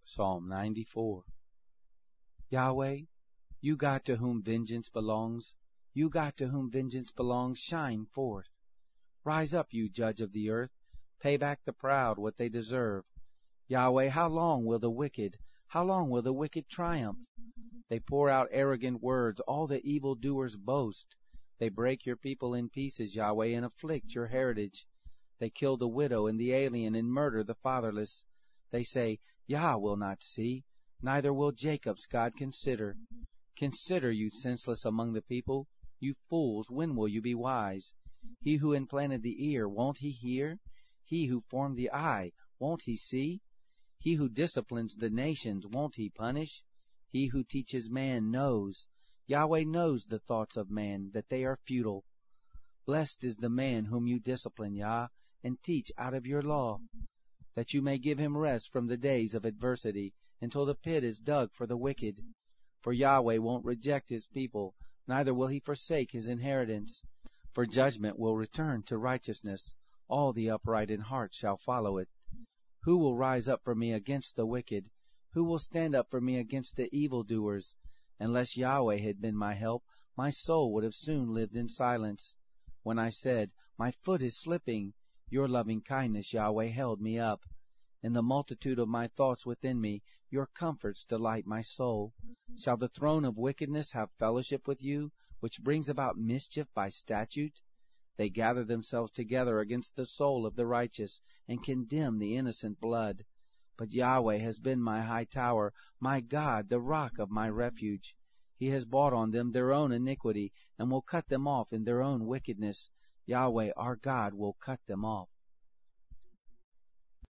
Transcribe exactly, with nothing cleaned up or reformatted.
Psalm ninety-four. Yahweh, you God to whom vengeance belongs, you God to whom vengeance belongs, shine forth. Rise up, you judge of the earth, pay back the proud what they deserve. Yahweh, how long will the wicked, how long will the wicked triumph? They pour out arrogant words, all the evildoers boast. They break your people in pieces, Yahweh, and afflict your heritage. They kill the widow and the alien and murder the fatherless. They say, Yah will not see, neither will Jacob's God consider. Consider, you senseless among the people, you fools, when will you be wise? He who implanted the ear, won't he hear? He who formed the eye, won't he see? He who disciplines the nations, won't he punish? He who teaches man knows. Yahweh knows the thoughts of man, that they are futile. Blessed is the man whom you discipline, Yah, and teach out of your law, that you may give him rest from the days of adversity, until the pit is dug for the wicked. For Yahweh won't reject his people, neither will he forsake his inheritance. For judgment will return to righteousness, all the upright in heart shall follow it. Who will rise up for me against the wicked? Who will stand up for me against the evildoers? Unless Yahweh had been my help, my soul would have soon lived in silence. When I said, my foot is slipping, your loving kindness, Yahweh, held me up. In the multitude of my thoughts within me, your comforts delight my soul. Shall the throne of wickedness have fellowship with you, which brings about mischief by statute? They gather themselves together against the soul of the righteous, and condemn the innocent blood. But Yahweh has been my high tower, my God, the rock of my refuge. He has brought on them their own iniquity, and will cut them off in their own wickedness. Yahweh our God will cut them off.